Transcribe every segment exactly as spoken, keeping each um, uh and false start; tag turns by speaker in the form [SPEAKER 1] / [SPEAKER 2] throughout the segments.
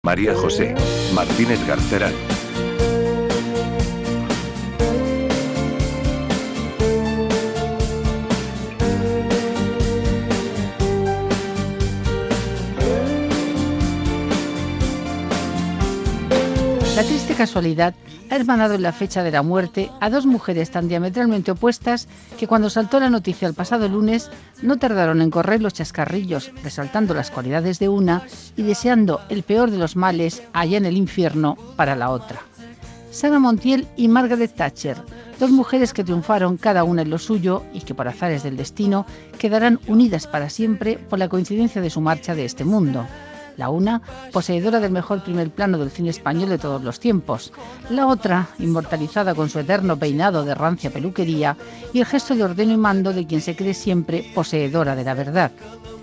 [SPEAKER 1] María José Martínez Garcerán.
[SPEAKER 2] La triste casualidad ha hermanado en la fecha de la muerte a dos mujeres tan diametralmente opuestas que cuando saltó la noticia el pasado lunes no tardaron en correr los chascarrillos, resaltando las cualidades de una y deseando el peor de los males allá en el infierno para la otra. Sarah Montiel y Margaret Thatcher, dos mujeres que triunfaron cada una en lo suyo y que por azares del destino quedarán unidas para siempre por la coincidencia de su marcha de este mundo. La una, poseedora del mejor primer plano del cine español de todos los tiempos. La otra, inmortalizada con su eterno peinado de rancia peluquería y el gesto de ordeno y mando de quien se cree siempre poseedora de la verdad.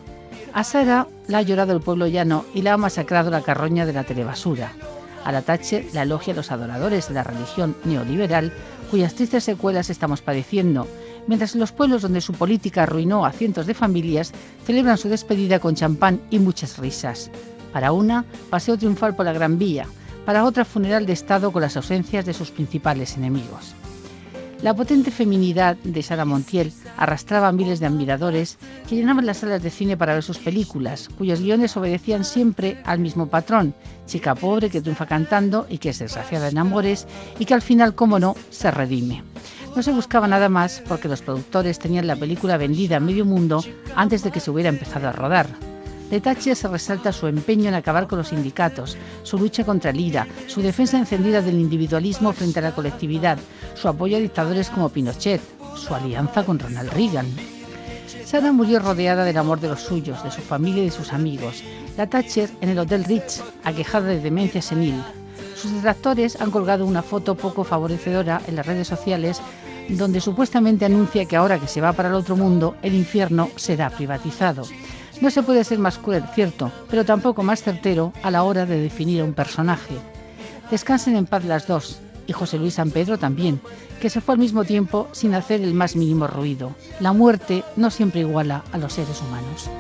[SPEAKER 2] A Sarah la ha llorado el pueblo llano y la ha masacrado la carroña de la telebasura. A la Thatcher la elogia a los adoradores de la religión neoliberal, cuyas tristes secuelas estamos padeciendo, mientras en los pueblos donde su política arruinó a cientos de familias celebran su despedida con champán y muchas risas. Para una, paseo triunfal por la Gran Vía, para otra, funeral de Estado con las ausencias de sus principales enemigos. La potente feminidad de Sarah Montiel arrastraba a miles de admiradores que llenaban las salas de cine para ver sus películas, cuyos guiones obedecían siempre al mismo patrón: chica pobre que triunfa cantando y que es desgraciada en amores y que al final, como no, se redime. No se buscaba nada más porque los productores tenían la película vendida a medio mundo antes de que se hubiera empezado a rodar. De Thatcher se resalta su empeño en acabar con los sindicatos, su lucha contra el IRA, su defensa encendida del individualismo frente a la colectividad, su apoyo a dictadores como Pinochet, su alianza con Ronald Reagan. Sarah murió rodeada del amor de los suyos, de su familia y de sus amigos. La Thatcher en el Hotel Ritz, aquejada de demencia senil. Sus detractores han colgado una foto poco favorecedora en las redes sociales donde supuestamente anuncia que ahora que se va para el otro mundo, el infierno será privatizado. No se puede ser más cruel, cierto, pero tampoco más certero a la hora de definir a un personaje. Descansen en paz las dos, y José Luis San Pedro también, que se fue al mismo tiempo sin hacer el más mínimo ruido. La muerte no siempre iguala a los seres humanos.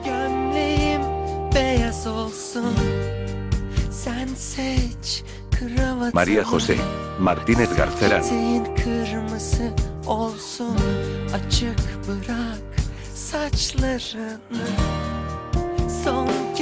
[SPEAKER 1] María José Martínez Garcerán.
[SPEAKER 3] Saçlarını son